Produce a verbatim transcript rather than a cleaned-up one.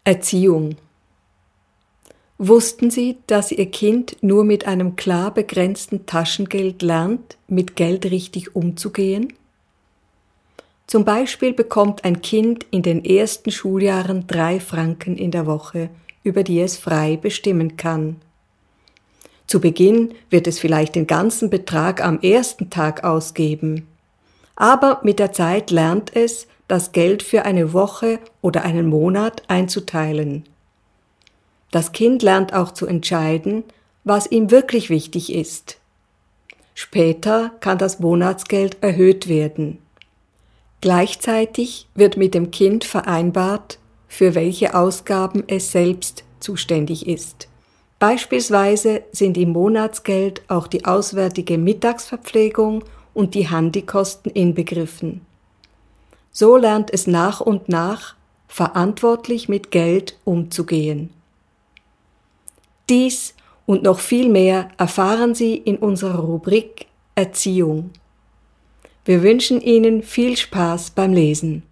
Erziehung. Wussten Sie, dass Ihr Kind nur mit einem klar begrenzten Taschengeld lernt, mit Geld richtig umzugehen? Zum Beispiel bekommt ein Kind in den ersten Schuljahren drei Franken in der Woche, über die es frei bestimmen kann. Zu Beginn wird es vielleicht den ganzen Betrag am ersten Tag ausgeben. Aber mit der Zeit lernt es, das Geld für eine Woche oder einen Monat einzuteilen. Das Kind lernt auch zu entscheiden, was ihm wirklich wichtig ist. Später kann das Monatsgeld erhöht werden. Gleichzeitig wird mit dem Kind vereinbart, für welche Ausgaben es selbst zuständig ist. Beispielsweise sind im Monatsgeld auch die auswärtige Mittagsverpflegung und die Handykosten inbegriffen. So lernt es nach und nach, verantwortlich mit Geld umzugehen. Dies und noch viel mehr erfahren Sie in unserer Rubrik Erziehung. Wir wünschen Ihnen viel Spaß beim Lesen.